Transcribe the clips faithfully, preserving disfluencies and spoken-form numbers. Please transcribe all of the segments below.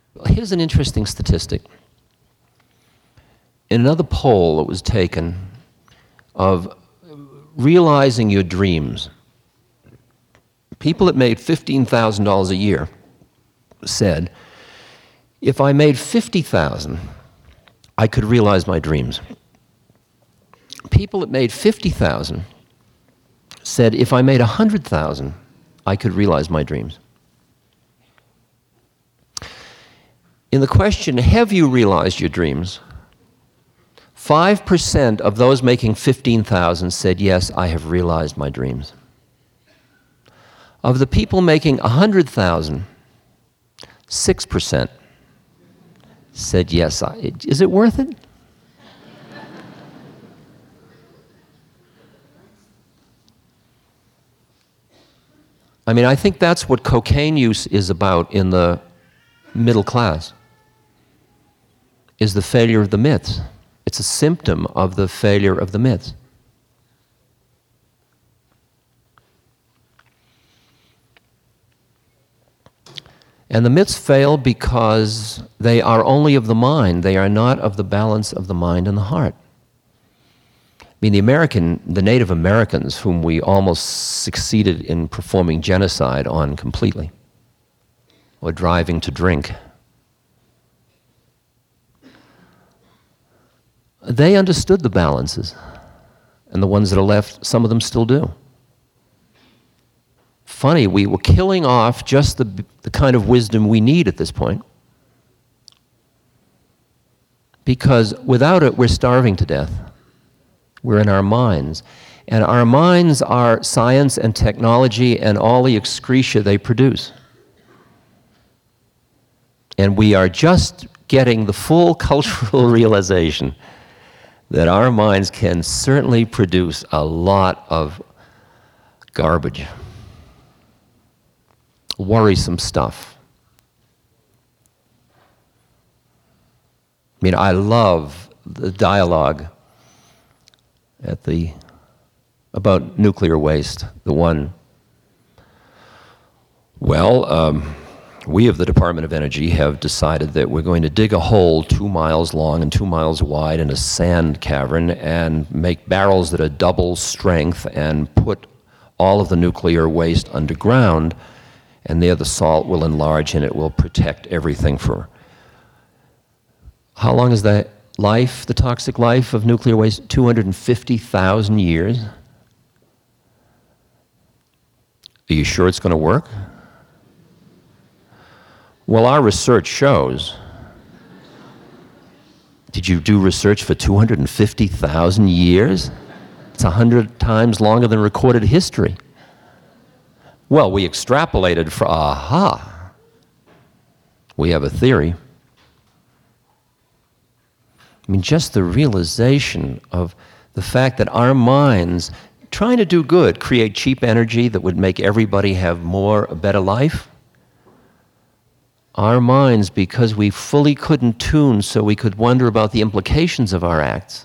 Here's an interesting statistic. In another poll that was taken of realizing your dreams, people that made fifteen thousand dollars a year said, if I made fifty thousand dollars, I could realize my dreams. People that made fifty thousand dollars said, if I made one hundred thousand dollars, I could realize my dreams. In the question, have you realized your dreams? five percent of those making fifteen thousand dollars said, yes, I have realized my dreams. Of the people making one hundred thousand dollars, six percent said, yes, I, is it worth it? I mean, I think that's what cocaine use is about in the middle class, is the failure of the myths. It's a symptom of the failure of the myths. And the myths fail because they are only of the mind. They are not of the balance of the mind and the heart. I mean, the American, the Native Americans, whom we almost succeeded in performing genocide on completely, or driving to drink, they understood the balances, and the ones that are left, some of them still do. Funny, we were killing off just the, the kind of wisdom we need at this point, because without it, we're starving to death. We're in our minds, and our minds are science and technology and all the excreta they produce. And we are just getting the full cultural realization that our minds can certainly produce a lot of garbage, worrisome stuff. I mean, I love the dialogue at the about nuclear waste. The one, well, um, we of the Department of Energy have decided that we're going to dig a hole two miles long and two miles wide in a sand cavern and make barrels that are double strength and put all of the nuclear waste underground, and there the salt will enlarge and it will protect everything for... How long is the life, the toxic life of nuclear waste? two hundred fifty thousand years? Are you sure it's going to work? Well, our research shows. Did you do research for two hundred fifty thousand years? It's one hundred times longer than recorded history. Well, we extrapolated for, aha, we have a theory. I mean, just the realization of the fact that our minds, trying to do good, create cheap energy that would make everybody have more, a better life. Our minds, because we fully couldn't tune so we could wonder about the implications of our acts,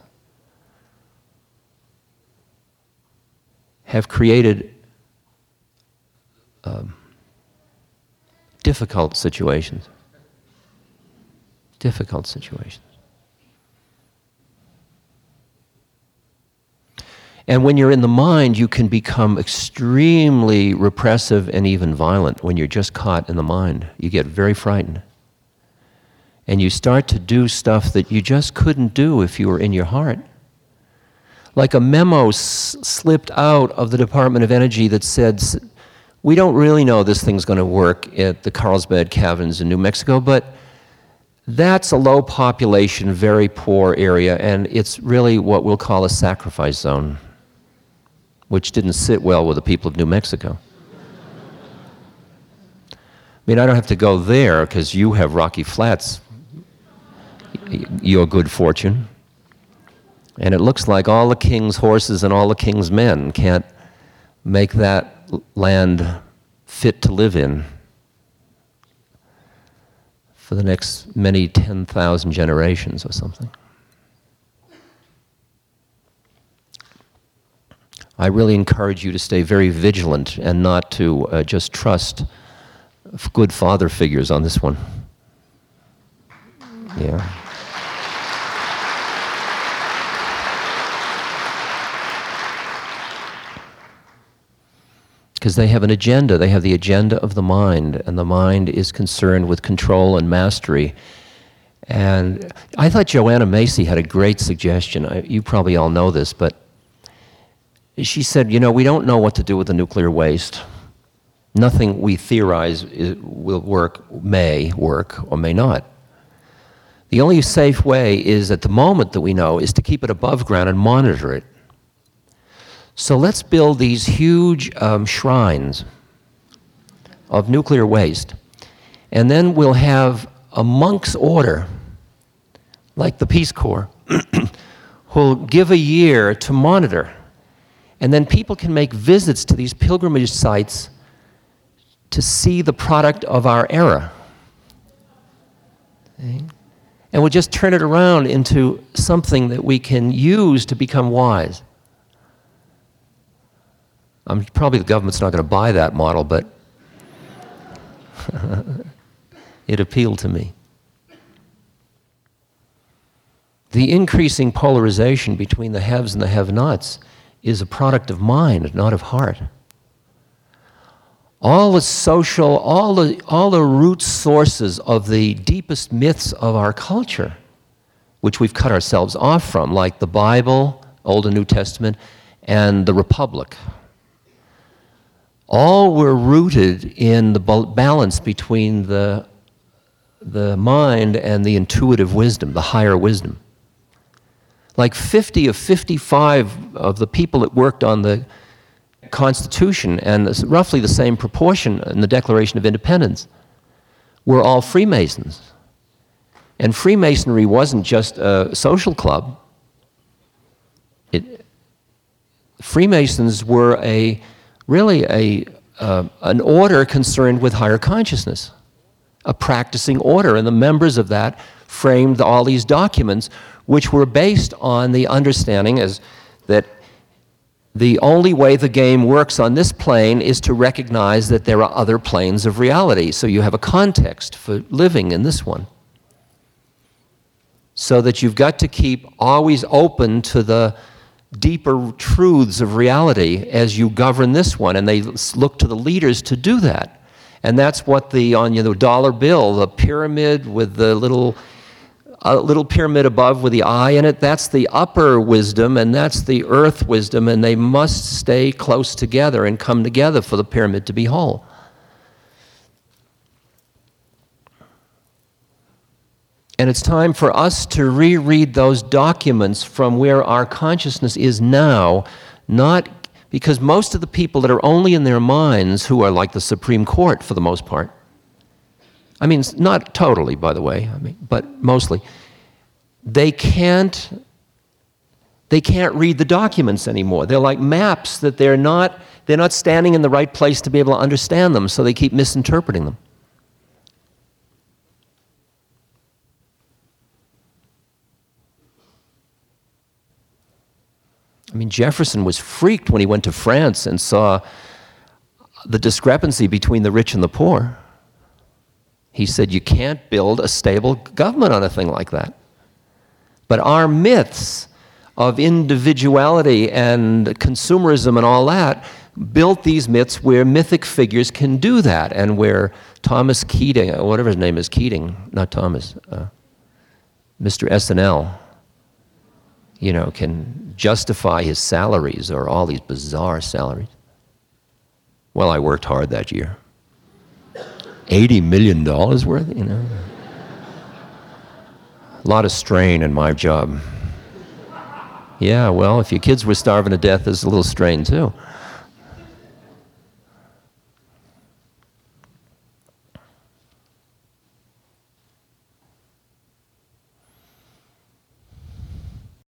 have created um, difficult situations. Difficult situations. And when you're in the mind, you can become extremely repressive and even violent when you're just caught in the mind. You get very frightened. And you start to do stuff that you just couldn't do if you were in your heart. Like a memo s- slipped out of the Department of Energy that said, we don't really know this thing's going to work at the Carlsbad Caverns in New Mexico, but that's a low population, very poor area, and it's really what we'll call a sacrifice zone, which didn't sit well with the people of New Mexico. I mean, I don't have to go there because you have Rocky Flats, your good fortune. And it looks like all the king's horses and all the king's men can't make that land fit to live in for the next many ten thousand generations or something. I really encourage you to stay very vigilant and not to uh, just trust good father figures on this one. Yeah. Because they have an agenda. They have the agenda of the mind, and the mind is concerned with control and mastery. And I thought Joanna Macy had a great suggestion. I, you probably all know this, but she said, you know, we don't know what to do with the nuclear waste. Nothing we theorize is, will work, may work, or may not. The only safe way is, at the moment that we know, is to keep it above ground and monitor it. So let's build these huge um, shrines of nuclear waste, and then we'll have a monk's order, like the Peace Corps, who'll give a year to monitor, and then people can make visits to these pilgrimage sites to see the product of our era. Okay? And we'll just turn it around into something that we can use to become wise. Um, probably the government's not going to buy that model, but it appealed to me. The increasing polarization between the haves and the have-nots is a product of mind, not of heart. All the social, all the, all the root sources of the deepest myths of our culture, which we've cut ourselves off from, like the Bible, Old and New Testament, and the Republic, all were rooted in the balance between the, the mind and the intuitive wisdom, the higher wisdom. Like fifty of fifty-five of the people that worked on the Constitution, and roughly the same proportion in the Declaration of Independence, were all Freemasons. And Freemasonry wasn't just a social club. It, Freemasons were a really a, uh, an order concerned with higher consciousness, a practicing order, and the members of that framed all these documents, which were based on the understanding as that the only way the game works on this plane is to recognize that there are other planes of reality, so you have a context for living in this one. So that you've got to keep always open to the deeper truths of reality as you govern this one, and they look to the leaders to do that. And that's what the, on you know, the dollar bill, the pyramid with the little, uh, little pyramid above with the eye in it, that's the upper wisdom, and that's the earth wisdom, and they must stay close together and come together for the pyramid to be whole. And it's time for us to reread those documents from where our consciousness is now, not because most of the people that are only in their minds, who are like the Supreme Court for the most part, I mean, not totally, by the way, I mean, but mostly, they can't, they can't read the documents anymore. They're like maps that they're not, they're not standing in the right place to be able to understand them, so they keep misinterpreting them. I mean, Jefferson was freaked when he went to France and saw the discrepancy between the rich and the poor. He said, you can't build a stable government on a thing like that. But our myths of individuality and consumerism and all that built these myths where mythic figures can do that, and where Thomas Keating, or whatever his name is, Keating, not Thomas, uh, Mister S N L, you know, can justify his salaries, or all these bizarre salaries. Well, I worked hard that year. eighty million dollars worth, you know. A lot of strain in my job. Yeah, well, if your kids were starving to death, there's a little strain too.